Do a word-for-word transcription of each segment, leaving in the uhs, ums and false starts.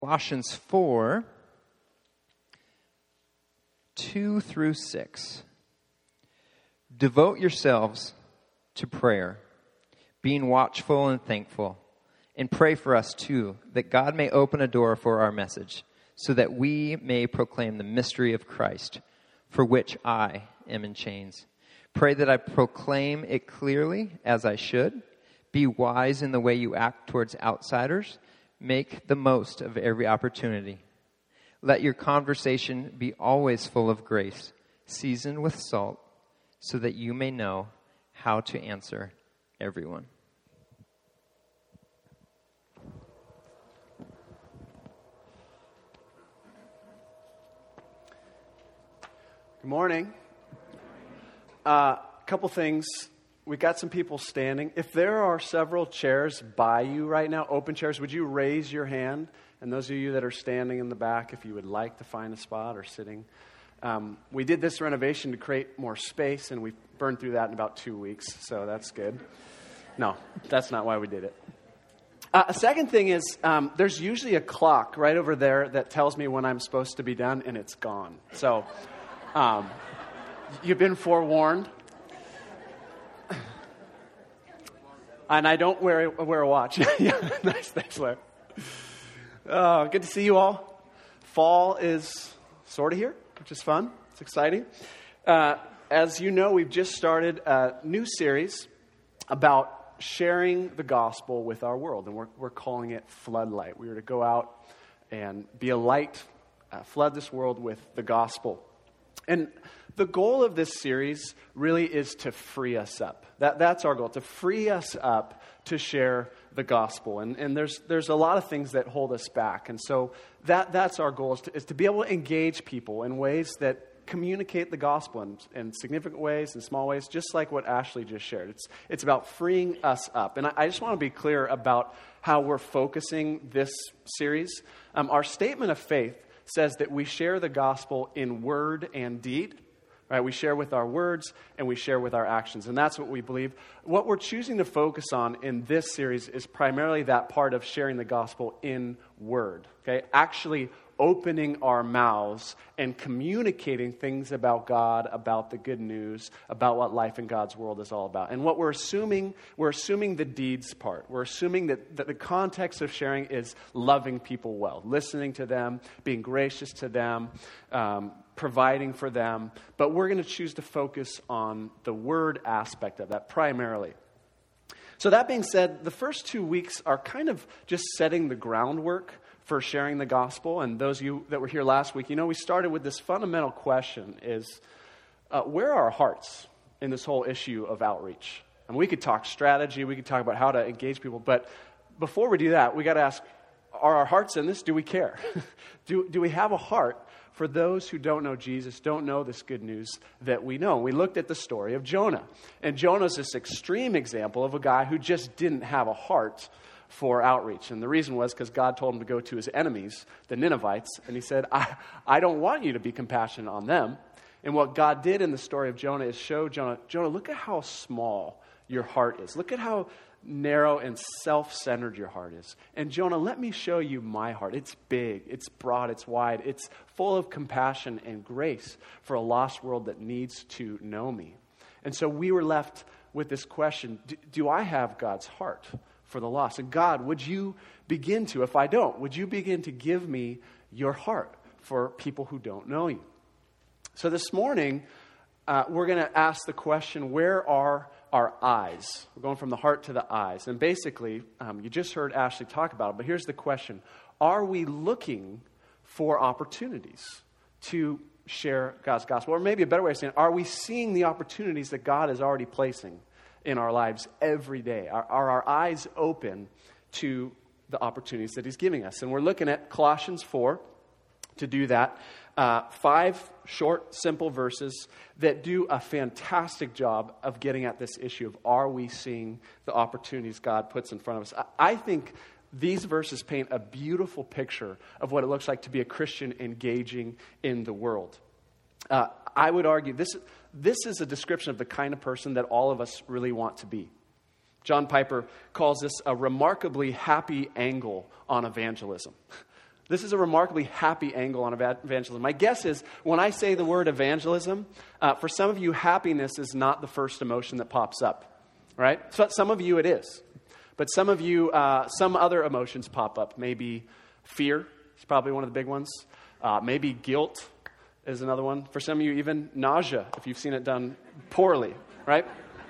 Colossians four, two through six. Devote yourselves to prayer, being watchful and thankful, and pray for us too, that God may open a door for our message, so that we may proclaim the mystery of Christ, for which I am in chains. Pray that I proclaim it clearly as I should. Be wise in the way you act towards outsiders. Make the most of every opportunity. Let your conversation be always full of grace, seasoned with salt, so that you may know how to answer everyone. Good morning. A uh, couple things. We got some people standing. If there are several chairs by you right now, open chairs, would you raise your hand? And those of you that are standing in the back, if you would like to find a spot or sitting. Um, we did this renovation to create more space, and we burned through that in about two weeks, so that's good. No, that's not why we did it. Uh, a second thing is um, there's usually a clock right over there that tells me when I'm supposed to be done, and it's gone. So um, you've been forewarned. And I don't wear a, wear a watch. Yeah, nice, thanks, Larry. Uh, good to see you all. Fall is sort of here, which is fun. It's exciting. Uh, as you know, we've just started a new series about sharing the gospel with our world, and we're, we're calling it Floodlight. We are to go out and be a light, uh, flood this world with the gospel. And the goal of this series really is to free us up. That, that's our goal, to free us up to share the gospel. And, and there's there's a lot of things that hold us back. And so that that's our goal, is to, is to be able to engage people in ways that communicate the gospel in, in significant ways, in small ways, just like what Ashley just shared. It's, it's about freeing us up. And I, I just want to be clear about how we're focusing this series. Um, our statement of faith says that we share the gospel in word and deed. Right? We share with our words and we share with our actions. And that's what we believe. What we're choosing to focus on in this series is primarily that part of sharing the gospel in word. Okay? Actually opening our mouths and communicating things about God, about the good news, about what life in God's world is all about. And what we're assuming, we're assuming the deeds part. We're assuming that, that the context of sharing is loving people well, listening to them, being gracious to them, um, providing for them. But we're going to choose to focus on the word aspect of that primarily. So that being said, the first two weeks are kind of just setting the groundwork for sharing the gospel. And those of you that were here last week, you know, we started with this fundamental question is, uh, where are our hearts in this whole issue of outreach? And we could talk strategy, we could talk about how to engage people, but before we do that, we got to ask, are our hearts in this? Do we care? do, do we have a heart for those who don't know Jesus, don't know this good news that we know? We looked at the story of Jonah. And Jonah's this extreme example of a guy who just didn't have a heart for outreach. And the reason was because God told him to go to his enemies, the Ninevites, and he said, I, I don't want you to be compassionate on them. And what God did in the story of Jonah is show Jonah, Jonah, look at how small your heart is. Look at how narrow and self-centered your heart is. And Jonah, let me show you my heart. It's big, it's broad, it's wide, it's full of compassion and grace for a lost world that needs to know me. And so we were left with this question, do, do I have God's heart for the lost? And God, would you begin to, if I don't, would you begin to give me your heart for people who don't know you? So this morning, uh, we're going to ask the question, where are our eyes? We're going from the heart to the eyes. And basically, um, you just heard Ashley talk about it, but here's the question. Are we looking for opportunities to share God's gospel? Or maybe a better way of saying, are we seeing the opportunities that God is already placing in our lives every day? Are, are our eyes open to the opportunities that he's giving us? And we're looking at Colossians four to do that. Uh, five short, simple verses that do a fantastic job of getting at this issue of, are we seeing the opportunities God puts in front of us? I, I think these verses paint a beautiful picture of what it looks like to be a Christian engaging in the world. Uh, I would argue this This is a description of the kind of person that all of us really want to be. John Piper calls this a remarkably happy angle on evangelism. This is a remarkably happy angle on eva- evangelism. My guess is when I say the word evangelism, uh, for some of you, happiness is not the first emotion that pops up, right? So some of you it is. But some of you, uh, some other emotions pop up. Maybe fear is probably one of the big ones. Uh, maybe guilt is another one. For some of you, even nausea, if you've seen it done poorly, right?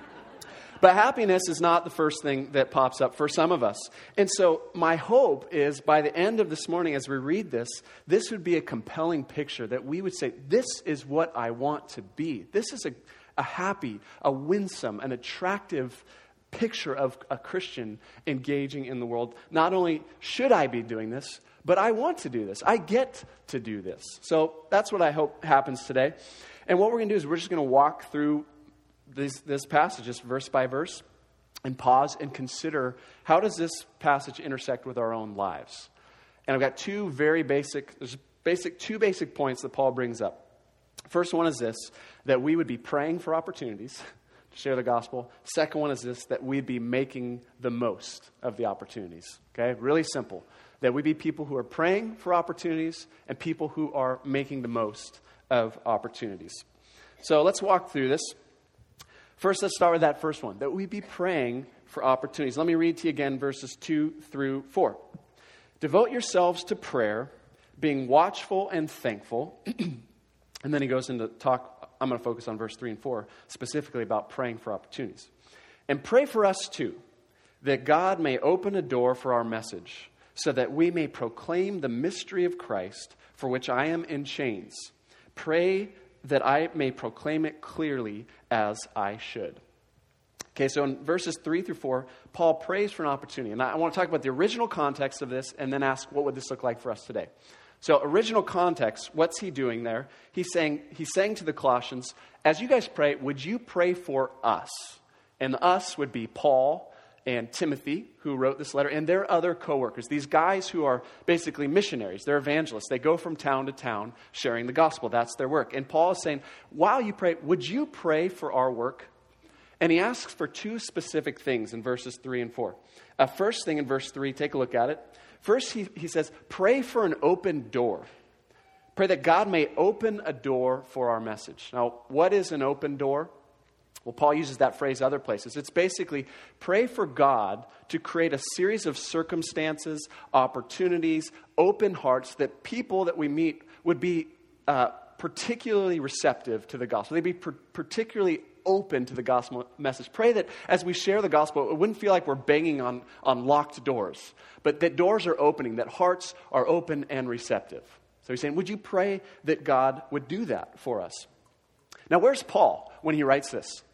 But happiness is not the first thing that pops up for some of us. And so my hope is by the end of this morning, as we read this, this would be a compelling picture that we would say, this is what I want to be. This is a, a happy, a winsome, an attractive picture of a Christian engaging in the world. Not only should I be doing this, but I want to do this. I get to do this. So that's what I hope happens today. And what we're going to do is we're just going to walk through This, this passage, just verse by verse, and pause and consider how does this passage intersect with our own lives. And I've got two very basic, there's basic two basic points that Paul brings up. First one is this, that we would be praying for opportunities to share the gospel. Second one is this, that we'd be making the most of the opportunities. Okay, really simple. That we be people who are praying for opportunities and people who are making the most of opportunities. So let's walk through this. First, let's start with that first one, that we be praying for opportunities. Let me read to you again verses two through four. Devote yourselves to prayer, being watchful and thankful. And then he goes into talk, I'm going to focus on verse three and four, specifically about praying for opportunities. And pray for us too, that God may open a door for our message, so that we may proclaim the mystery of Christ, for which I am in chains. Pray that I may proclaim it clearly as I should. Okay, so in verses three through four, Paul prays for an opportunity. And I want to talk about the original context of this and then ask, what would this look like for us today? So original context, what's he doing there? He's saying, he's saying to the Colossians, as you guys pray, would you pray for us? And the us would be Paul and Timothy, who wrote this letter, and their other co-workers. These guys who are basically missionaries. They're evangelists. They go from town to town sharing the gospel. That's their work. And Paul is saying, while you pray, would you pray for our work? And he asks for two specific things in verses three and four. Uh, first thing in verse three, take a look at it. First, he, he says, pray for an open door. Pray that God may open a door for our message. Now, what is an open door? Well, Paul uses that phrase other places. It's basically pray for God to create a series of circumstances, opportunities, open hearts that people that we meet would be uh, particularly receptive to the gospel. They'd be per- particularly open to the gospel message. Pray that as we share the gospel, it wouldn't feel like we're banging on, on locked doors, but that doors are opening, that hearts are open and receptive. So he's saying, would you pray that God would do that for us? Now, where's Paul when he writes this?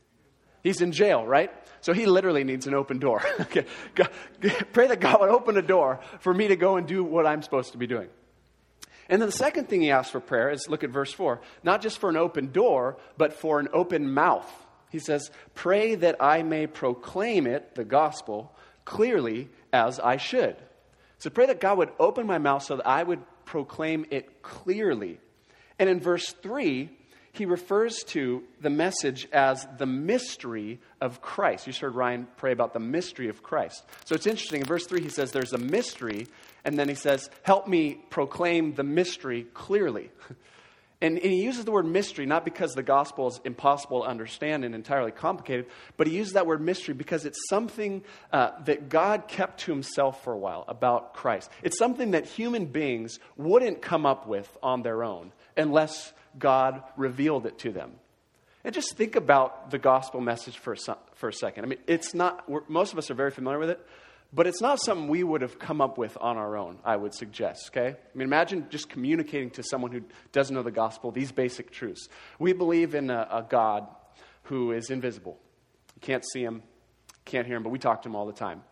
He's in jail, right? So he literally needs an open door. Okay. God, pray that God would open a door for me to go and do what I'm supposed to be doing. And then the second thing he asks for prayer is, look at verse four, not just for an open door, but for an open mouth. He says, pray that I may proclaim it, the gospel, clearly as I should. So pray that God would open my mouth so that I would proclaim it clearly. And in verse three, he refers to the message as the mystery of Christ. You just heard Ryan pray about the mystery of Christ. So it's interesting. In verse three, he says there's a mystery, and then he says, help me proclaim the mystery clearly. And, and he uses the word mystery not because the gospel is impossible to understand and entirely complicated, but he uses that word mystery because it's something uh, that God kept to himself for a while about Christ. It's something that human beings wouldn't come up with on their own unless God revealed it to them. And just think about the gospel message for a, for a second. I mean, it's not, we're, most of us are very familiar with it, but it's not something we would have come up with on our own, I would suggest, okay? I mean, imagine just communicating to someone who doesn't know the gospel these basic truths. We believe in a, a God who is invisible. You can't see him, can't hear him, but we talk to him all the time.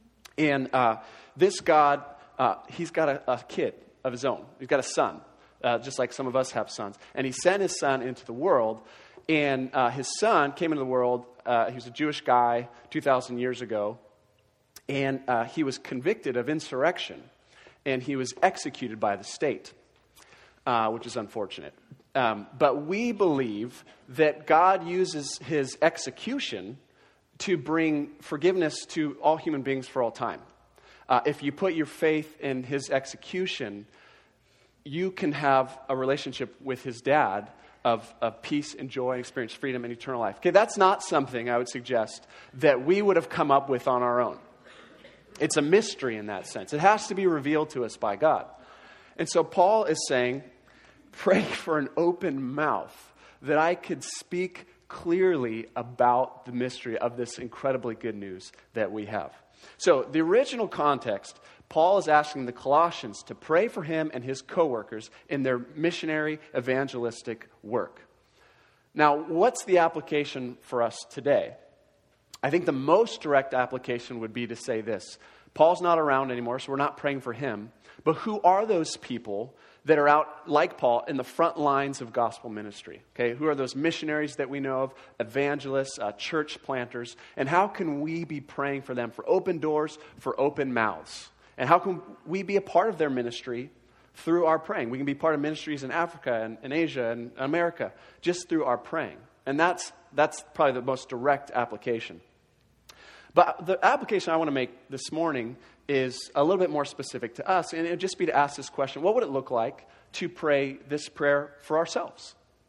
And uh, this God, uh, he's got a, a kid of his own. He's got a son. Uh, just like some of us have sons. And he sent his son into the world, and uh, his son came into the world. Uh, he was a Jewish guy two thousand years ago, and uh, he was convicted of insurrection, and he was executed by the state, uh, which is unfortunate. Um, but we believe that God uses his execution to bring forgiveness to all human beings for all time. Uh, if you put your faith in his execution, you can have a relationship with his dad of, of peace and joy, experience freedom and eternal life. Okay, that's not something I would suggest that we would have come up with on our own. It's a mystery in that sense. It has to be revealed to us by God. And so Paul is saying, pray for an open mouth that I could speak clearly about the mystery of this incredibly good news that we have. So the original context, Paul is asking the Colossians to pray for him and his co-workers in their missionary evangelistic work. Now, what's the application for us today? I think the most direct application would be to say this. Paul's not around anymore, so we're not praying for him. But who are those people that are out, like Paul, in the front lines of gospel ministry? Okay, who are those missionaries that we know of, evangelists, uh, church planters? And how can we be praying for them for open doors, for open mouths? And how can we be a part of their ministry through our praying? We can be part of ministries in Africa and in Asia and America just through our praying. And that's that's probably the most direct application. But the application I want to make this morning is a little bit more specific to us. And it would just be to ask this question: what would it look like to pray this prayer for ourselves?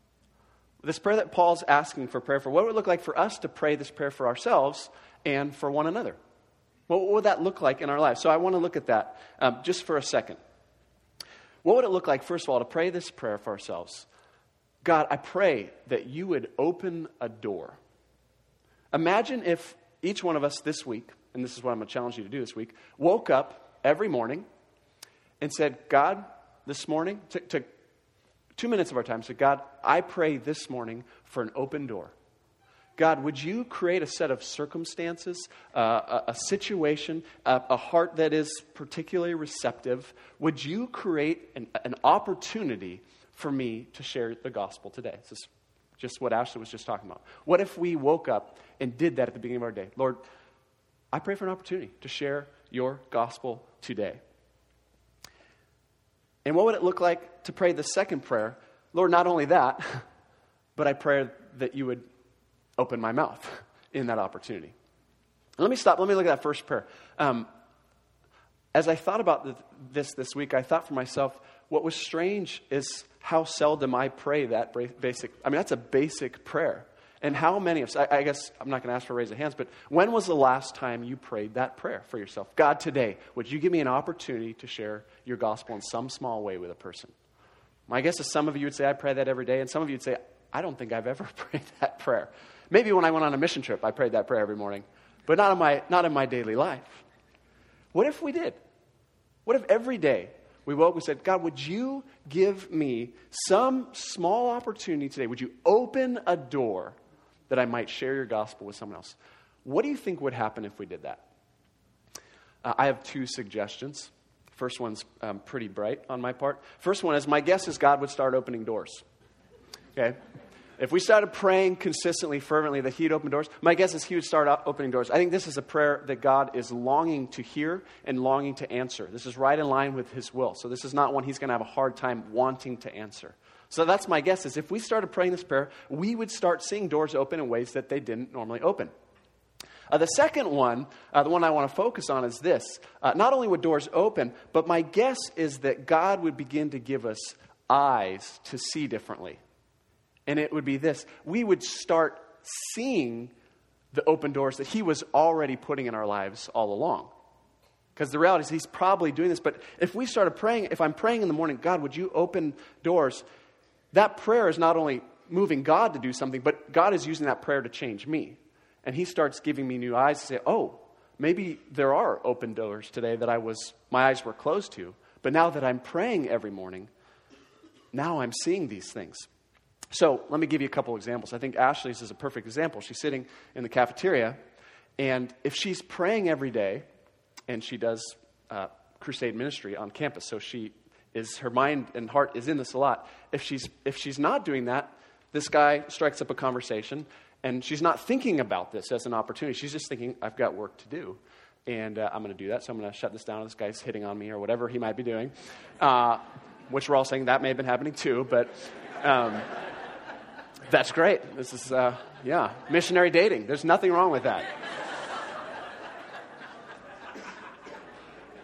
This prayer that Paul's asking for prayer for, what would it look like for us to pray this prayer for ourselves and for one another? What would that look like in our lives? So I want to look at that um, just for a second. What would it look like, first of all, to pray this prayer for ourselves? God, I pray that you would open a door. Imagine if each one of us this week, and this is what I'm going to challenge you to do this week, woke up every morning and said, God, this morning, took, took two minutes of our time, said, God, I pray this morning for an open door. God, would you create a set of circumstances, uh, a, a situation, a, a heart that is particularly receptive? Would you create an, an opportunity for me to share the gospel today? This is just what Ashley was just talking about. What if we woke up and did that at the beginning of our day? Lord, I pray for an opportunity to share your gospel today. And what would it look like to pray the second prayer? Lord, not only that, but I pray that you would open my mouth in that opportunity. Let me stop. Let me look at that first prayer. Um, as I thought about the, this this week, I thought for myself, what was strange is how seldom I pray that basic. I mean, that's a basic prayer. And how many of us, I, I guess I'm not going to ask for a raise of hands, but when was the last time you prayed that prayer for yourself? God, today, would you give me an opportunity to share your gospel in some small way with a person? My guess is some of you would say, I pray that every day. And some of you would say, I don't think I've ever prayed that prayer. Maybe when I went on a mission trip, I prayed that prayer every morning, but not in my not in my daily life. What if we did? What if every day we woke and said, God, would you give me some small opportunity today? Would you open a door that I might share your gospel with someone else? What do you think would happen if we did that? Uh, I have two suggestions. First one's um, pretty bright on my part. First one is, my guess is God would start opening doors. Okay? If we started praying consistently, fervently, that he'd open doors, my guess is he would start opening doors. I think this is a prayer that God is longing to hear and longing to answer. This is right in line with his will. So this is not one he's going to have a hard time wanting to answer. So that's my guess, is if we started praying this prayer, we would start seeing doors open in ways that they didn't normally open. Uh, the second one, uh, the one I want to focus on, is this. Uh, not only would doors open, but my guess is that God would begin to give us eyes to see differently. And it would be this: we would start seeing the open doors that he was already putting in our lives all along. Because the reality is he's probably doing this. But if we started praying, if I'm praying in the morning, God, would you open doors? That prayer is not only moving God to do something, but God is using that prayer to change me. And he starts giving me new eyes to say, oh, maybe there are open doors today that I was, my eyes were closed to. But now that I'm praying every morning, now I'm seeing these things. So let me give you a couple examples. I think Ashley's is a perfect example. She's sitting in the cafeteria, and if she's praying every day, and she does uh, crusade ministry on campus, so she is, her mind and heart is in this a lot. If she's if she's not doing that, this guy strikes up a conversation, and she's not thinking about this as an opportunity. She's just thinking, I've got work to do, and uh, I'm going to do that, so I'm going to shut this down. This guy's hitting on me or whatever he might be doing, uh, which we're all saying that may have been happening too, but... Um, That's great. This is, uh, yeah, missionary dating. There's nothing wrong with that.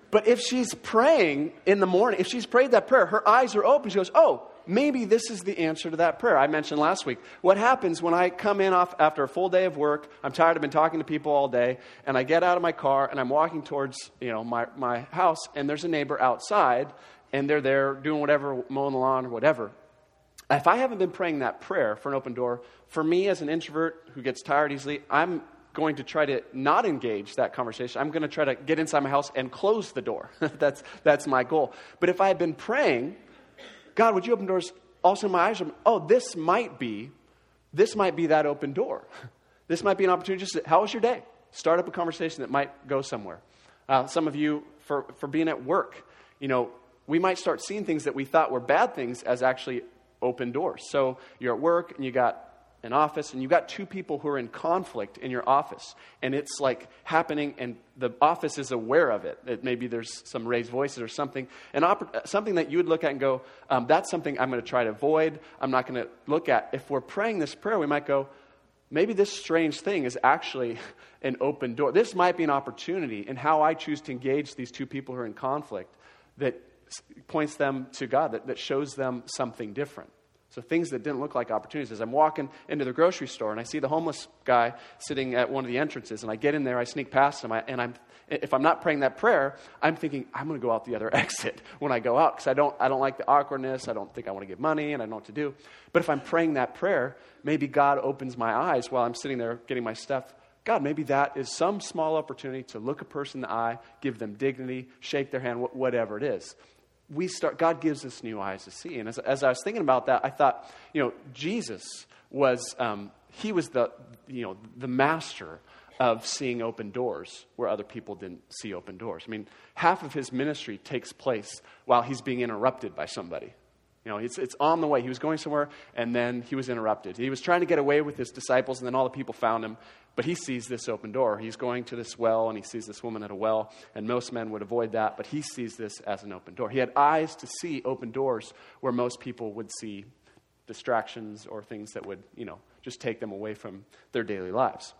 But if she's praying in the morning, if she's prayed that prayer, her eyes are open. She goes, oh, maybe this is the answer to that prayer I mentioned last week. What happens when I come in off after a full day of work, I'm tired, I've been talking to people all day, and I get out of my car and I'm walking towards, you know, my, my house, and there's a neighbor outside, and they're there doing whatever, mowing the lawn or whatever. If I haven't been praying that prayer for an open door, for me as an introvert who gets tired easily, I'm going to try to not engage that conversation. I'm going to try to get inside my house and close the door. that's that's my goal. But if I had been praying, God, would you open doors? Also, my eyes are, oh, this might be, this might be that open door. This might be an opportunity just to, how was your day? Start up a conversation that might go somewhere. Uh, some of you, for, for being at work, you know, we might start seeing things that we thought were bad things as actually open doors. So you're at work and you got an office and you've got two people who are in conflict in your office, and it's like happening and the office is aware of it. That maybe there's some raised voices or something, and oppor- something that you would look at and go, um, that's something I'm going to try to avoid. I'm not going to look at. If we're praying this prayer, we might go, maybe this strange thing is actually an open door. This might be an opportunity in how I choose to engage these two people who are in conflict that points them to God, that, that shows them something different. So things that didn't look like opportunities. As I'm walking into the grocery store and I see the homeless guy sitting at one of the entrances, and I get in there, I sneak past him, I, and I'm if I'm not praying that prayer, I'm thinking I'm going to go out the other exit when I go out because I don't I don't like the awkwardness. I don't think I want to give money, and I don't know what to do. But if I'm praying that prayer, maybe God opens my eyes while I'm sitting there getting my stuff. God, maybe that is some small opportunity to look a person in the eye, give them dignity, shake their hand, whatever it is. We start. God gives us new eyes to see. And as, as I was thinking about that, I thought, you know, Jesus was um, he was the you know the master of seeing open doors where other people didn't see open doors. I mean, half of his ministry takes place while he's being interrupted by somebody. You know, it's it's on the way. He was going somewhere, and then he was interrupted. He was trying to get away with his disciples, and then all the people found him. But he sees this open door. He's going to this well, and he sees this woman at a well, and most men would avoid that, but he sees this as an open door. He had eyes to see open doors where most people would see distractions or things that would, you know, just take them away from their daily lives.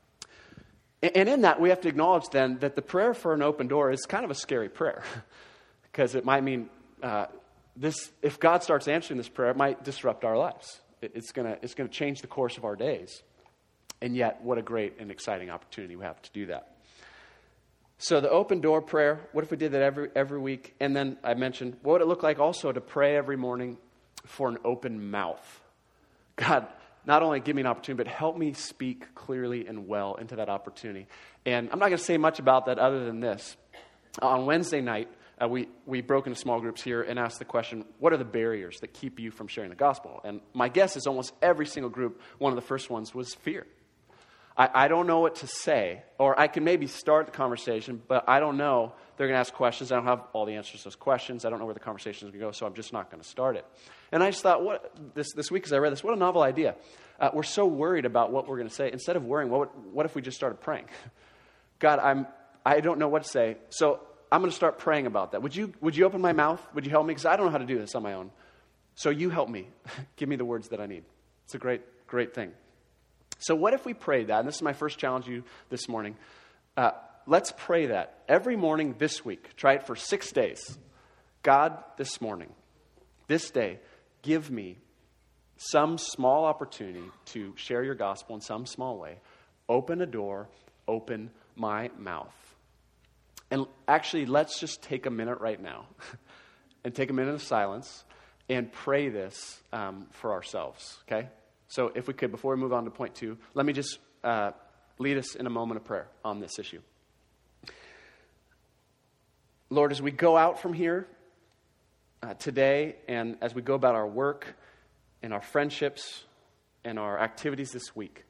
And in that, we have to acknowledge then that the prayer for an open door is kind of a scary prayer, because it might mean uh, this. If God starts answering this prayer, it might disrupt our lives. It's gonna it's gonna change the course of our days. And yet, what a great and exciting opportunity we have to do that. So the open door prayer, what if we did that every every week? And then I mentioned, what would it look like also to pray every morning for an open mouth? God, not only give me an opportunity, but help me speak clearly and well into that opportunity. And I'm not going to say much about that other than this. On Wednesday night, uh, we, we broke into small groups here and asked the question, what are the barriers that keep you from sharing the gospel? And my guess is almost every single group, one of the first ones was fear. I, I don't know what to say, or I can maybe start the conversation, but I don't know. They're going to ask questions. I don't have all the answers to those questions. I don't know where the conversation is going to go, so I'm just not going to start it. And I just thought, what this this week as I read this, what a novel idea. Uh, we're so worried about what we're going to say. Instead of worrying, what what if we just started praying? God, I'm I don't know what to say, so I'm going to start praying about that. Would you would you open my mouth? Would you help me? Because I don't know how to do this on my own. So you help me. Give me the words that I need. It's a great, great thing. So what if we prayed that? And this is my first challenge to you this morning. Uh, let's pray that every morning this week. Try it for six days. God, this morning, this day, give me some small opportunity to share your gospel in some small way. Open a door, open my mouth. And actually, let's just take a minute right now and take a minute of silence and pray this um, for ourselves, okay? So if we could, before we move on to point two, let me just uh, lead us in a moment of prayer on this issue. Lord, as we go out from here uh, today, and as we go about our work and our friendships and our activities this week,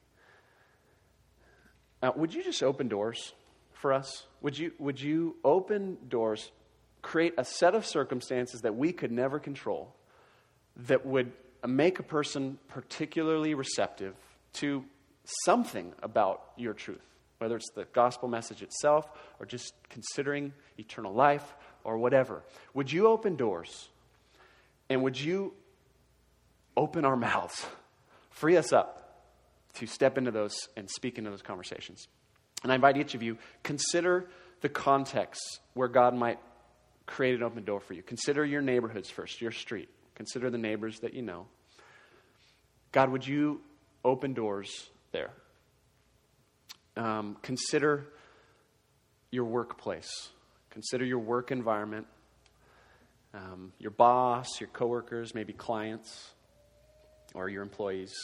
uh, would you just open doors for us? Would you, would you open doors, create a set of circumstances that we could never control, that would make a person particularly receptive to something about your truth, whether it's the gospel message itself or just considering eternal life or whatever. Would you open doors, and would you open our mouths, free us up to step into those and speak into those conversations? And I invite each of you, consider the context where God might create an open door for you. Consider your neighborhoods first, your street. Consider the neighbors that you know. God, would you open doors there? Um, consider your workplace. Consider your work environment, um, your boss, your coworkers, maybe clients, or your employees.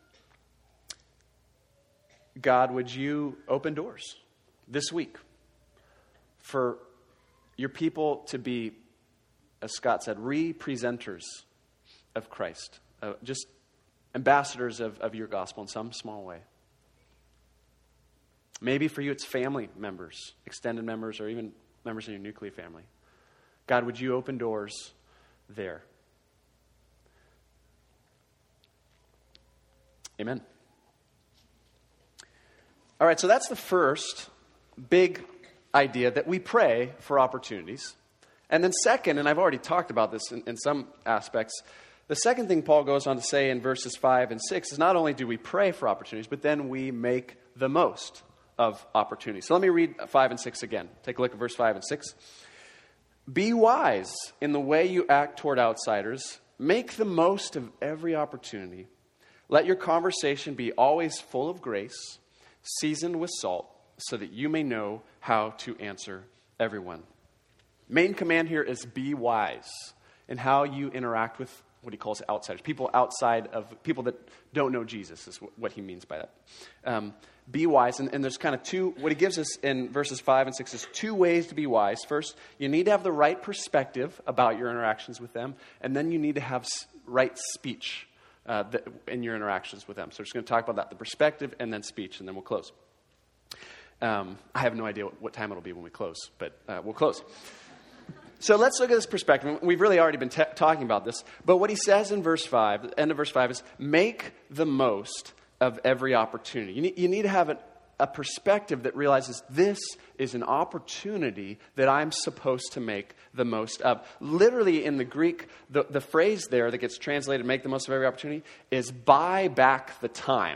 God, would you open doors this week for your people to be, as Scott said, re-presenters of Christ, uh, just ambassadors of, of your gospel in some small way. Maybe for you it's family members, extended members, or even members in your nuclear family. God, would you open doors there? Amen. All right, so that's the first big idea, that we pray for opportunities. And then second, and I've already talked about this in, in some aspects, the second thing Paul goes on to say in verses five and six is not only do we pray for opportunities, but then we make the most of opportunities. So let me read five and six again. Take a look at verse five and six. Be wise in the way you act toward outsiders. Make the most of every opportunity. Let your conversation be always full of grace, seasoned with salt, so that you may know how to answer everyone. Main command here is be wise in how you interact with what he calls outsiders, people outside of, people that don't know Jesus is what he means by that. Um, be wise, and, and there's kind of two, what he gives us in verses five and six is two ways to be wise. First, you need to have the right perspective about your interactions with them, and then you need to have right speech uh, that, in your interactions with them. So we're just going to talk about that, the perspective and then speech, and then we'll close. Um, I have no idea what, what time it'll be when we close, but uh, we'll close. So let's look at this perspective. We've really already been t- talking about this. But what he says in verse five, the end of verse five, is make the most of every opportunity. You need, you need to have a, a perspective that realizes this is an opportunity that I'm supposed to make the most of. Literally in the Greek, the, the phrase there that gets translated, make the most of every opportunity, is buy back the time.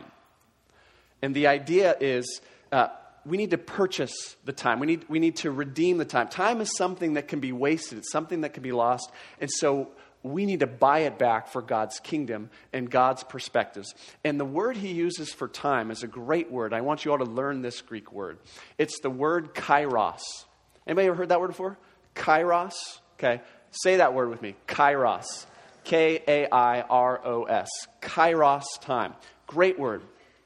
And the idea is... Uh, We need to purchase the time. We need, we need to redeem the time. Time is something that can be wasted. It's something that can be lost. And so we need to buy it back for God's kingdom and God's perspectives. And the word he uses for time is a great word. I want you all to learn this Greek word. It's the word kairos. Anybody ever heard that word before? Kairos? Okay. Say that word with me. Kairos. K A I R O S. Kairos time. Great word.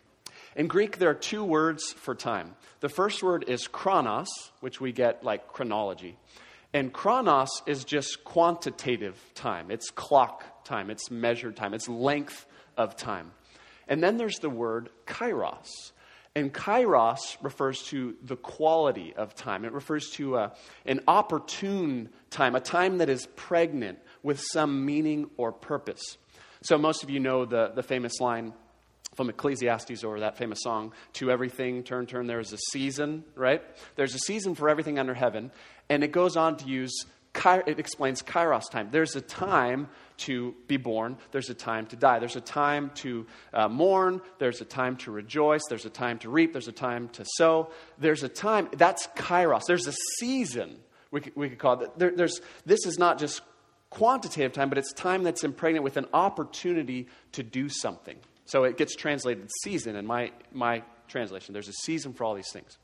In Greek, there are two words for time. The first word is chronos, which we get like chronology. And chronos is just quantitative time. It's clock time. It's measured time. It's length of time. And then there's the word kairos. And kairos refers to the quality of time. It refers to uh, an opportune time, a time that is pregnant with some meaning or purpose. So most of you know the, the famous line from Ecclesiastes, or that famous song, to everything, turn, turn, there's a season, right? There's a season for everything under heaven. And it goes on to use, it explains kairos time. There's a time to be born. There's a time to die. There's a time to uh, mourn. There's a time to rejoice. There's a time to reap. There's a time to sow. There's a time, that's kairos. There's a season, we could, we could call it. There, there's, this is not just quantitative time, but it's time that's impregnated with an opportunity to do something. So it gets translated season in my, my translation. There's a season for all these things.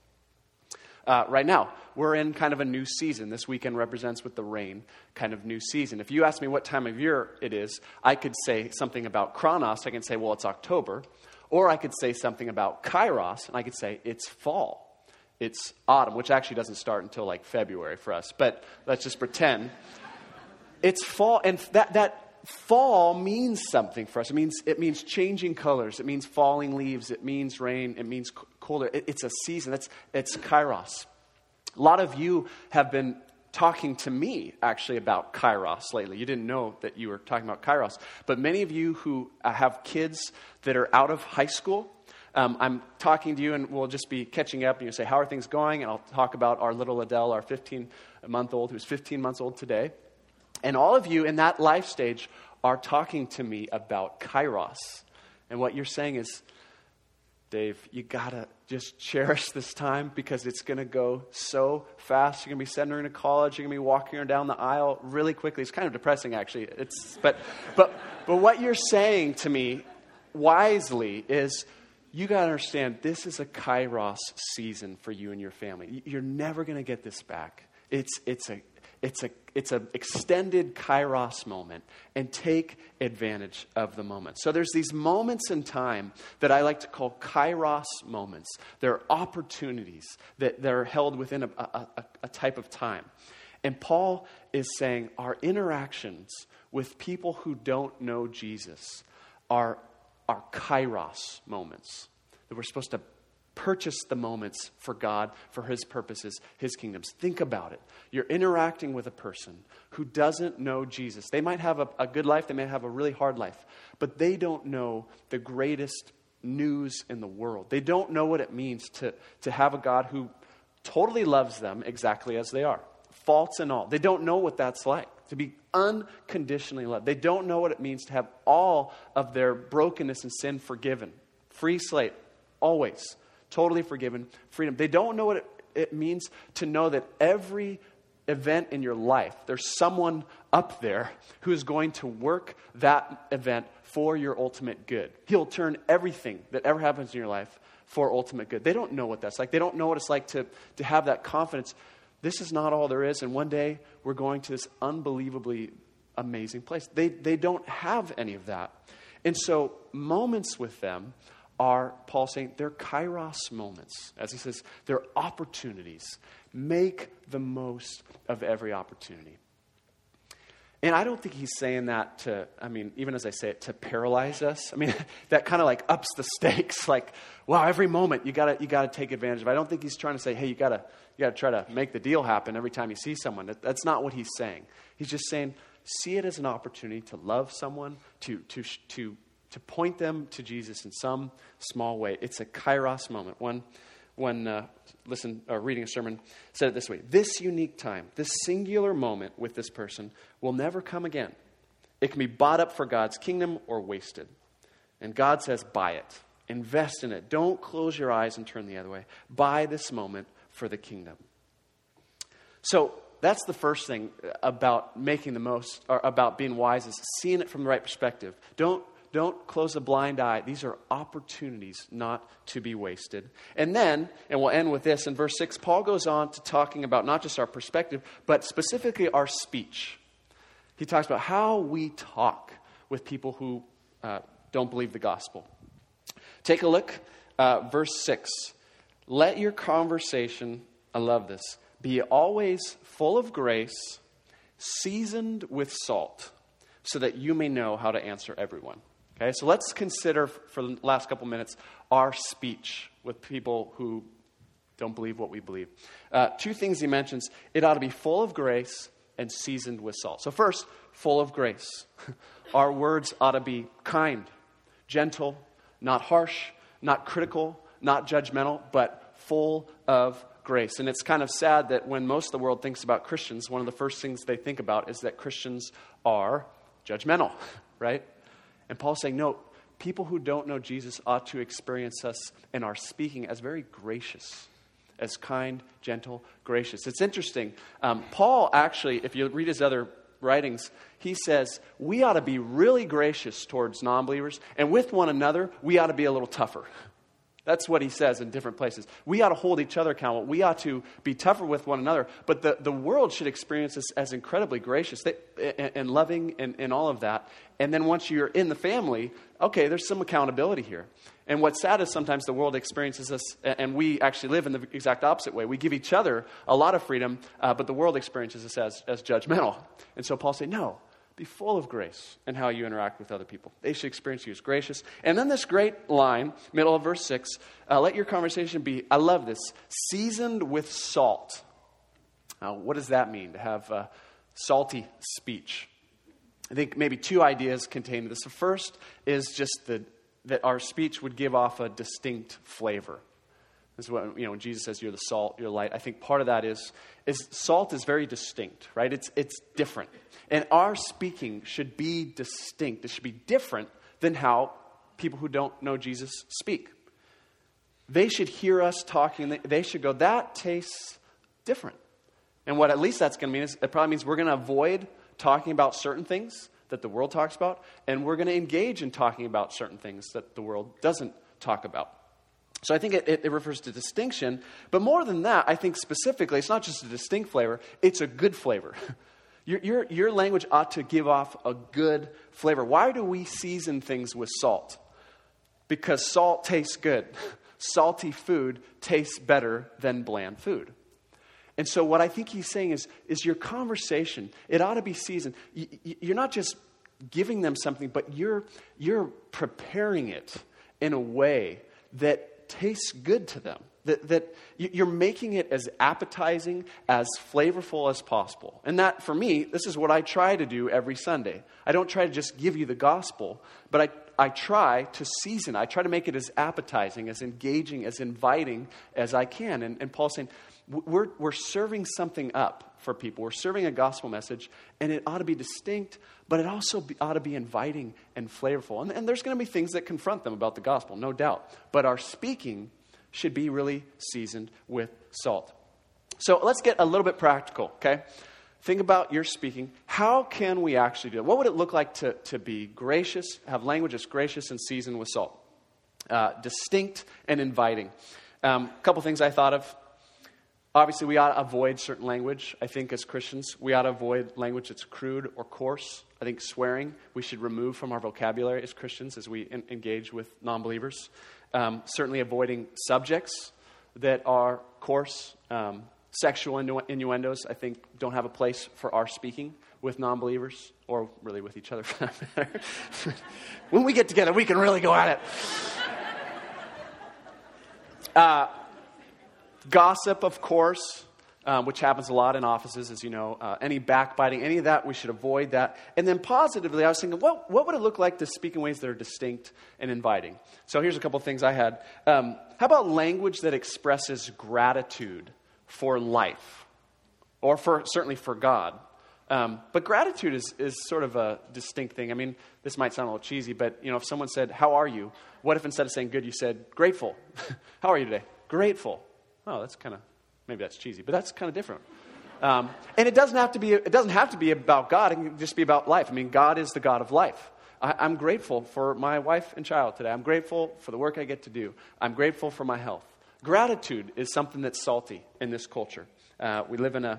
Uh, right now, we're in kind of a new season. This weekend represents with the rain, kind of new season. If you ask me what time of year it is, I could say something about chronos. I can say, well, it's October. Or I could say something about kairos, and I could say it's fall. It's autumn, which actually doesn't start until like February for us. But let's just pretend. It's fall, and that that... Fall means something for us. It means it means changing colors. It means falling leaves. It means rain. It means colder. It, it's a season. It's, it's kairos. A lot of you have been talking to me, actually, about kairos lately. You didn't know that you were talking about kairos. But many of you who have kids that are out of high school, um, I'm talking to you, and we'll just be catching up. And you say, how are things going? And I'll talk about our little Adele, our fifteen-month-old, who's fifteen months old today. And all of you in that life stage are talking to me about kairos. And what you're saying is, Dave, you gotta just cherish this time because it's going to go so fast. You're going to be sending her into college. You're going to be walking her down the aisle really quickly. It's kind of depressing, actually. It's but but but what you're saying to me wisely is, you got to understand, this is a Kairos season for you and your family. You're never going to get this back. It's it's a it's a it's an extended Kairos moment, and take advantage of the moment. So there's these moments in time that I like to call Kairos moments. They're opportunities that they're held within a, a, a, a type of time. And Paul is saying our interactions with people who don't know Jesus are are Kairos moments, that we're supposed to purchase the moments for God, for his purposes, his kingdoms. Think about it. You're interacting with a person who doesn't know Jesus. They might have a, a good life, they may have a really hard life, but they don't know the greatest news in the world. They don't know what it means to, to have a God who totally loves them exactly as they are, faults and all. They don't know what that's like, to be unconditionally loved. They don't know what it means to have all of their brokenness and sin forgiven. Free slate, always. Totally forgiven, freedom. They don't know what it, it means to know that every event in your life, there's someone up there who is going to work that event for your ultimate good. He'll turn everything that ever happens in your life for ultimate good. They don't know what that's like. They don't know what it's like to, to have that confidence. This is not all there is, and one day we're going to this unbelievably amazing place. They, they don't have any of that. And so moments with them are, Paul saying, they're Kairos moments. As he says, they're opportunities. Make the most of every opportunity. And I don't think he's saying that to, I mean, even as I say it, to paralyze us. I mean, that kind of like ups the stakes. Like, wow, every moment you gotta you gotta take advantage of. I don't think he's trying to say, hey, you gotta you gotta try to make the deal happen every time you see someone. That, that's not what he's saying. He's just saying, see it as an opportunity to love someone, to to to to point them to Jesus in some small way. It's a Kairos moment. One One, uh, listen, uh, reading a sermon, said it this way: this unique time, this singular moment with this person will never come again. It can be bought up for God's kingdom or wasted. And God says, buy it. Invest in it. Don't close your eyes and turn the other way. Buy this moment for the kingdom. So that's the first thing about making the most, or about being wise, is seeing it from the right perspective. Don't Don't close a blind eye. These are opportunities not to be wasted. And then, and we'll end with this, in verse six, Paul goes on to talking about not just our perspective, but specifically our speech. He talks about how we talk with people who uh, don't believe the gospel. Take a look, uh, verse six. Let your conversation, I love this, be always full of grace, seasoned with salt, so that you may know how to answer everyone. Okay, so let's consider for the last couple minutes our speech with people who don't believe what we believe. Uh, two things he mentions: it ought to be full of grace and seasoned with salt. So first, full of grace. Our words ought to be kind, gentle, not harsh, not critical, not judgmental, but full of grace. And it's kind of sad that when most of the world thinks about Christians, one of the first things they think about is that Christians are judgmental, right? And Paul's saying, no, people who don't know Jesus ought to experience us in our speaking as very gracious, as kind, gentle, gracious. It's interesting. Um, Paul actually, if you read his other writings, he says we ought to be really gracious towards non-believers, and with one another, we ought to be a little tougher. That's what he says in different places. We ought to hold each other accountable. We ought to be tougher with one another. But the, the world should experience us as incredibly gracious they, and, and loving and, and all of that. And then once you're in the family, okay, there's some accountability here. And what's sad is sometimes the world experiences us, and we actually live in the exact opposite way. We give each other a lot of freedom, uh, but the world experiences us as, as judgmental. And so Paul said, no, be full of grace in how you interact with other people. They should experience you as gracious. And then this great line, middle of verse six, uh, let your conversation be, I love this, seasoned with salt. Now, what does that mean, to have uh, salty speech? I think maybe two ideas contained in this. The first is just the, that our speech would give off a distinct flavor. This is what, you know, when Jesus says you're the salt, you're the light. I think part of that is, is salt is very distinct, right? It's it's different. And our speaking should be distinct. It should be different than how people who don't know Jesus speak. they should hear us talking. They should go, that tastes different. And what at least that's going to mean is it probably means we're going to avoid talking about certain things that the world talks about, and we're going to engage in talking about certain things that the world doesn't talk about. So I think it, it, it refers to distinction, but more than that, I think specifically, it's not just a distinct flavor, it's a good flavor. Your, your, your language ought to give off a good flavor. Why do we season things with salt? Because salt tastes good. Salty food tastes better than bland food. And so what I think he's saying is, is your conversation, it ought to be seasoned. You're not just giving them something, but you're, you're preparing it in a way that tastes good to them. That, that you're making it as appetizing, as flavorful as possible. And that, for me, this is what I try to do every Sunday. I don't try to just give you the gospel, but I, I try to season. I try to make it as appetizing, as engaging, as inviting as I can. And, and Paul's saying, we're, we're serving something up for people. We're serving a gospel message, and it ought to be distinct, but it also be, ought to be inviting and flavorful. And, and there's going to be things that confront them about the gospel, no doubt. But our speaking should be really seasoned with salt. So let's get a little bit practical, okay? Think about your speaking. How can we actually do it? What would it look like to, to be gracious, have language that's gracious and seasoned with salt? Uh, distinct and inviting. A um, couple things I thought of. Obviously, we ought to avoid certain language. I think as Christians, we ought to avoid language that's crude or coarse. I think swearing we should remove from our vocabulary as Christians as we in, engage with non-believers. Um, certainly avoiding subjects that are coarse. Um, sexual innu- innuendos, I think, don't have a place for our speaking with non-believers, or really with each other for that matter. When we get together, we can really go at it. Uh, gossip, of course, um, which happens a lot in offices, as you know. Uh, any backbiting, any of that, we should avoid that. And then positively, I was thinking, what, what would it look like to speak in ways that are distinct and inviting? So here's a couple of things I had. Um, how about language that expresses gratitude for life, or for certainly for God? Um, but gratitude is, is sort of a distinct thing. I mean, this might sound a little cheesy, but you know, if someone said, "How are you?" What if instead of saying "good," you said "grateful"? How are you today? Grateful. Oh, that's kind of, maybe that's cheesy, but that's kind of different. Um, and it doesn't have to be. It doesn't have to be about God. It can just be about life. I mean, God is the God of life. I, I'm grateful for my wife and child today. I'm grateful for the work I get to do. I'm grateful for my health. Gratitude is something that's salty in this culture. Uh, we live in a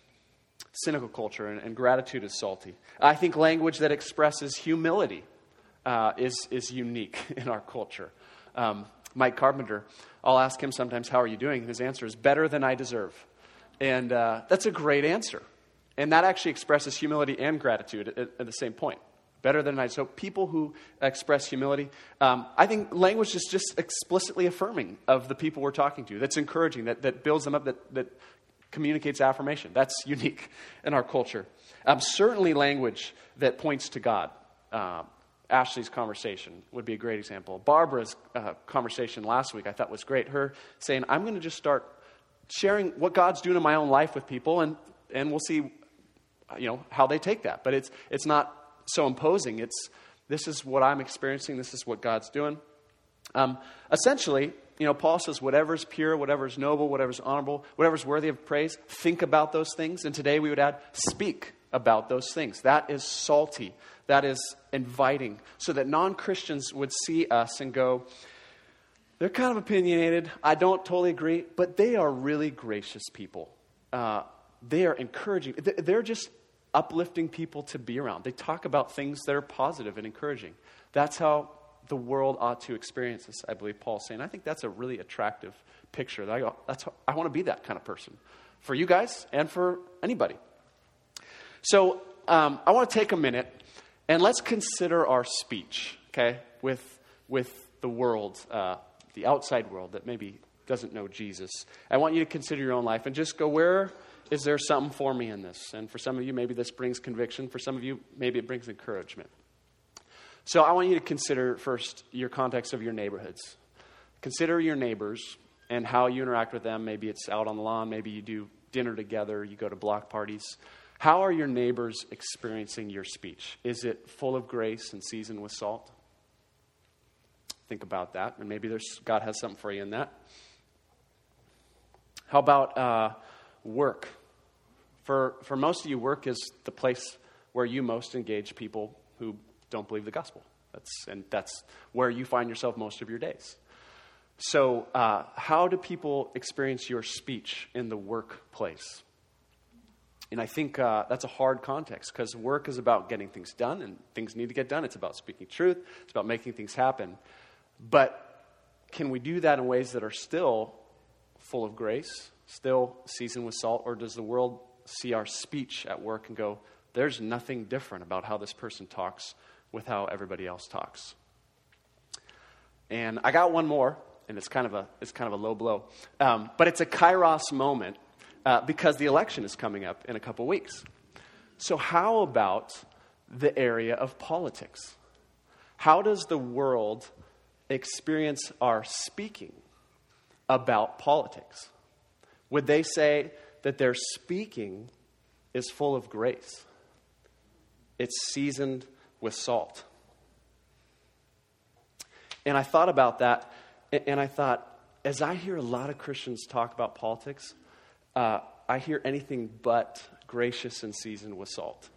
cynical culture, and, and gratitude is salty. I think language that expresses humility uh, is is unique in our culture. Um, Mike Carpenter, I'll ask him sometimes, "How are you doing?" And his answer is, "Better than I deserve." And uh, that's a great answer. And that actually expresses humility and gratitude at, at the same point. Better than I. So people who express humility, um, I think language is just explicitly affirming of the people we're talking to. That's encouraging, that, that builds them up, that, that communicates affirmation. That's unique in our culture. Um, certainly language that points to God. Uh, Ashley's conversation would be a great example. Barbara's uh, conversation last week I thought was great. Her saying, "I'm going to just start sharing what God's doing in my own life with people, and and we'll see, you know, how they take that." But it's it's not so imposing. It's, this is what I'm experiencing. This is what God's doing. Um, essentially, you know, Paul says, whatever's pure, whatever's noble, whatever's honorable, whatever's worthy of praise, think about those things. And today we would add, speak about those things. That is salty. That is inviting, so that non-Christians would see us and go, they're kind of opinionated. I don't totally agree, but they are really gracious people. Uh, they are encouraging. They're just uplifting people to be around. They talk about things that are positive and encouraging. That's how the world ought to experience this, I believe Paul's saying. I think that's a really attractive picture. I, that's how, I want to be that kind of person for you guys and for anybody. So um, I want to take a minute and let's consider our speech, okay, with with the world, uh, the outside world that maybe doesn't know Jesus. I want you to consider your own life and just go, where is there something for me in this? And for some of you, maybe this brings conviction. For some of you, maybe it brings encouragement. So I want you to consider first your context of your neighborhoods. Consider your neighbors and how you interact with them. Maybe it's out on the lawn. Maybe you do dinner together. You go to block parties. How are your neighbors experiencing your speech? Is it full of grace and seasoned with salt? think about that, and maybe there's God has something for you in that. How about uh, work? For for most of you, work is the place where you most engage people who don't believe the gospel. That's and that's where you find yourself most of your days. So, uh, how do people experience your speech in the workplace? And I think uh, that's a hard context because work is about getting things done, and things need to get done. It's about speaking truth. It's about making things happen. But can we do that in ways that are still full of grace, still seasoned with salt, or does the world see our speech at work and go, there's nothing different about how this person talks with how everybody else talks? And I got one more, and it's kind of a it's kind of a low blow, um, but it's a kairos moment. Uh, because the election is coming up in a couple weeks. So how about the area of politics? How does the world experience our speaking about politics? Would they say that their speaking is full of grace? It's seasoned with salt. And I thought about that, and I thought, as I hear a lot of Christians talk about politics, Uh, I hear anything but gracious and seasoned with salt.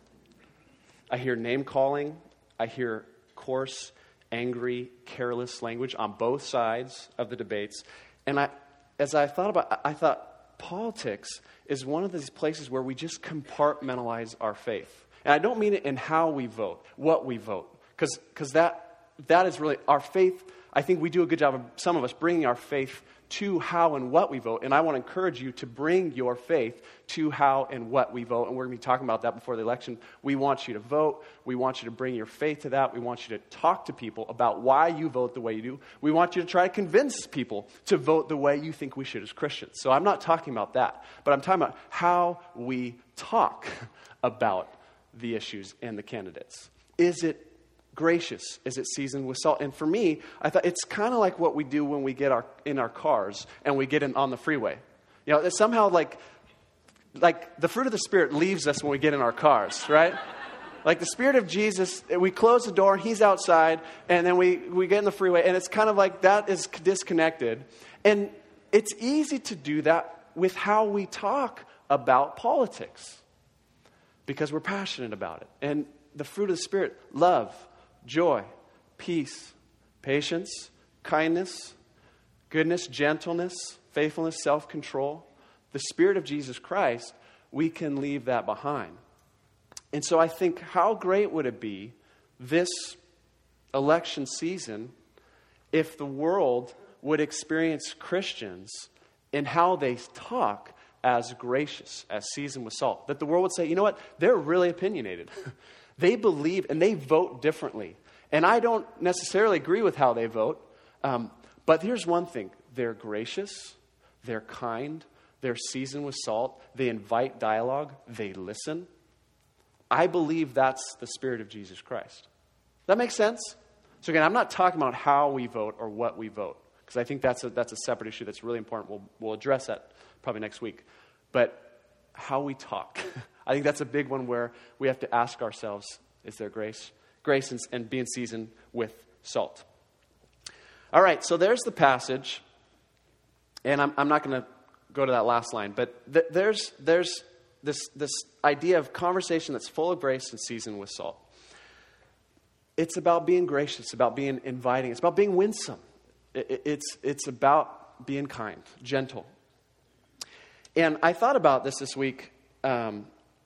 I hear name calling. I hear coarse, angry, careless language on both sides of the debates. And I, as I thought about, I thought politics is one of these places where we just compartmentalize our faith. And I don't mean it in how we vote, what we vote, because because that that is really our faith. I think we do a good job of, some of us, bringing our faith to how and what we vote. And I want to encourage you to bring your faith to how and what we vote. And we're going to be talking about that before the election. We want you to vote. We want you to bring your faith to that. We want you to talk to people about why you vote the way you do. We want you to try to convince people to vote the way you think we should as Christians. So I'm not talking about that, but I'm talking about how we talk about the issues and the candidates. Is it gracious? Is it seasoned with salt? And for me, I thought it's kind of like what we do when we get our in our cars and we get in on the freeway. You know, it's somehow like like the fruit of the Spirit leaves us when we get in our cars, right? Like the Spirit of Jesus, we close the door and He's outside, and then we, we get in the freeway, and it's kind of like that is disconnected. And it's easy to do that with how we talk about politics because we're passionate about it. And the fruit of the Spirit, love, joy, peace, patience, kindness, goodness, gentleness, faithfulness, self-control. The Spirit of Jesus Christ, we can leave that behind. And so I think, how great would it be this election season if the world would experience Christians in how they talk as gracious, as seasoned with salt? That the world would say, you know what, they're really opinionated. They believe and they vote differently. And I don't necessarily agree with how they vote. Um, but here's one thing. They're gracious. They're kind. They're seasoned with salt. They invite dialogue. They listen. I believe that's the Spirit of Jesus Christ. That makes sense? So again, I'm not talking about how we vote or what we vote, because I think that's a, that's a separate issue that's really important. We'll, we'll address that probably next week. But how we talk. I think that's a big one where we have to ask ourselves, is there grace? Grace and, and being seasoned with salt. All right, so there's the passage. And I'm, I'm not going to go to that last line, but th- there's there's this this idea of conversation that's full of grace and seasoned with salt. It's about being gracious, about being inviting. It's about being winsome. It, it, it's it's about being kind, gentle. And I thought about this this week. Um,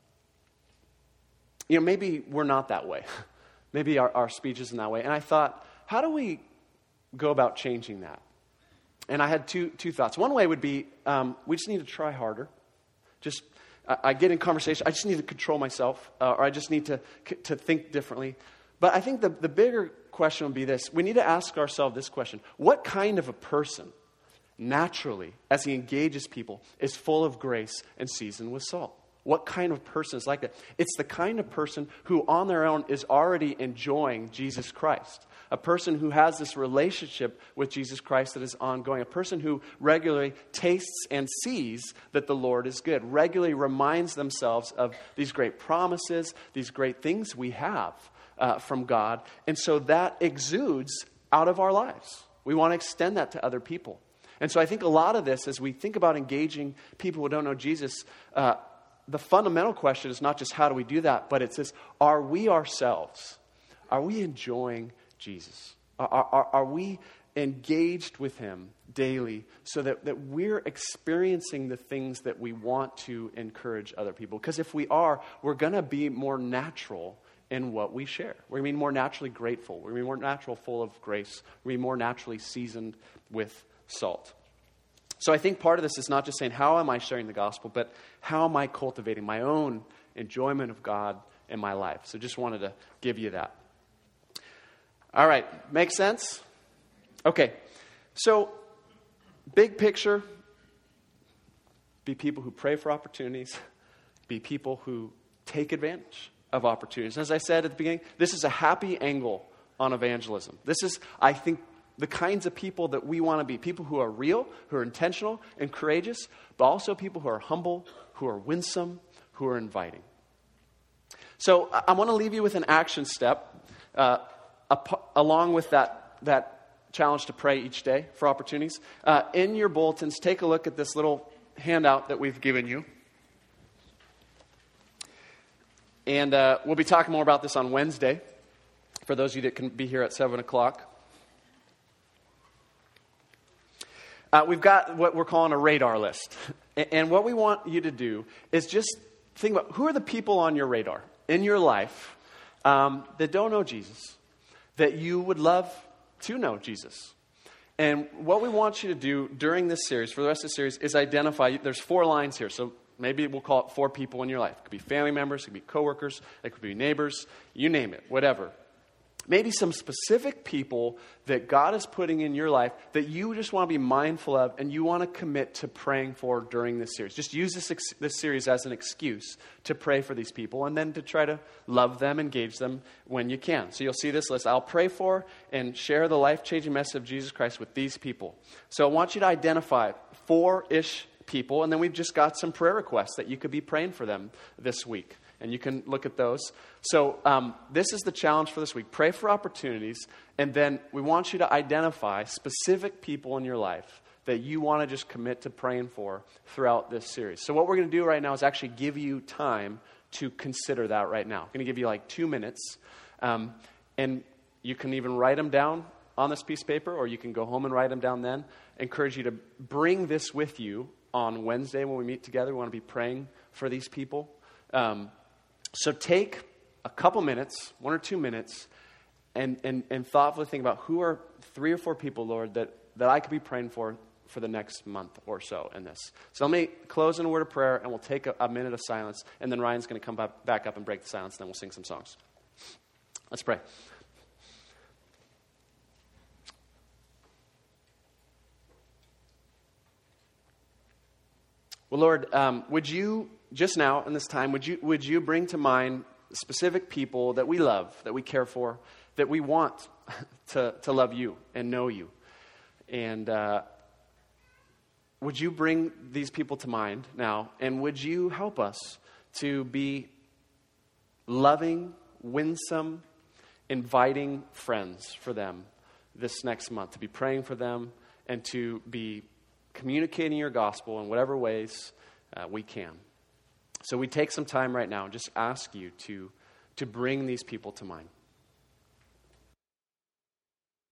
you know, maybe we're not that way. Maybe our, our speech isn't that way. And I thought, how do we go about changing that? And I had two two thoughts. One way would be, um, we just need to try harder. Just, I, I get in conversation, I just need to control myself, uh, or I just need to to think differently. But I think the, the bigger question would be this. We need to ask ourselves this question. What kind of a person, naturally, as he engages people, is full of grace and seasoned with salt? What kind of person is like that? It's the kind of person who on their own is already enjoying Jesus Christ. A person who has this relationship with Jesus Christ that is ongoing. A person who regularly tastes and sees that the Lord is good. Regularly reminds themselves of these great promises, these great things we have uh, from God. And so that exudes out of our lives. We want to extend that to other people. And so I think a lot of this, as we think about engaging people who don't know Jesus, uh, the fundamental question is not just how do we do that, but it's this: are we ourselves? Are we enjoying Jesus? Are, are, are we engaged with him daily so that, that we're experiencing the things that we want to encourage other people? Because if we are, we're going to be more natural in what we share. We're going to be more naturally grateful. We're going to be more natural, full of grace. We're going to be more naturally seasoned with salt. So I think part of this is not just saying, how am I sharing the gospel, but how am I cultivating my own enjoyment of God in my life? So just wanted to give you that. All right, make sense? Okay, so big picture, be people who pray for opportunities, be people who take advantage of opportunities. As I said at the beginning, this is a happy angle on evangelism. This is, I think, the kinds of people that we want to be. People who are real, who are intentional and courageous, but also people who are humble, who are winsome, who are inviting. So I, I want to leave you with an action step uh, ap- along with that, that challenge to pray each day for opportunities. Uh, in your bulletins, take a look at this little handout that we've given you. And uh, we'll be talking more about this on Wednesday, for those of you that can be here at seven o'clock. Uh, we've got what we're calling a radar list. And what we want you to do is just think about, who are the people on your radar in your life um, that don't know Jesus, that you would love to know Jesus. And what we want you to do during this series, for the rest of the series, is identify, there's four lines here. So maybe we'll call it four people in your life. It could be family members, it could be coworkers, it could be neighbors, you name it, whatever. Maybe some specific people that God is putting in your life that you just want to be mindful of and you want to commit to praying for during this series. Just use this ex- this series as an excuse to pray for these people and then to try to love them, engage them when you can. So you'll see this list. I'll pray for and share the life-changing message of Jesus Christ with these people. So I want you to identify four-ish people, and then we've just got some prayer requests that you could be praying for them this week. And you can look at those. So um, this is the challenge for this week. Pray for opportunities, and then we want you to identify specific people in your life that you want to just commit to praying for throughout this series. So what we're going to do right now is actually give you time to consider that right now. I'm going to give you like two minutes. Um, and you can even write them down on this piece of paper, or you can go home and write them down then. I encourage you to bring this with you on Wednesday when we meet together. We want to be praying for these people. Um, So take a couple minutes, one or two minutes, and, and, and thoughtfully think about who are three or four people, Lord, that, that I could be praying for for the next month or so in this. So let me close in a word of prayer, and we'll take a, a minute of silence, and then Ryan's going to come back, back up and break the silence, and then we'll sing some songs. Let's pray. Well, Lord, um, would you, just now in this time, would you would you bring to mind specific people that we love, that we care for, that we want to, to love you and know you? And uh, would you bring these people to mind now? And would you help us to be loving, winsome, inviting friends for them this next month, to be praying for them and to be communicating your gospel in whatever ways uh, we can. So we take some time right now and just ask you to, to bring these people to mind.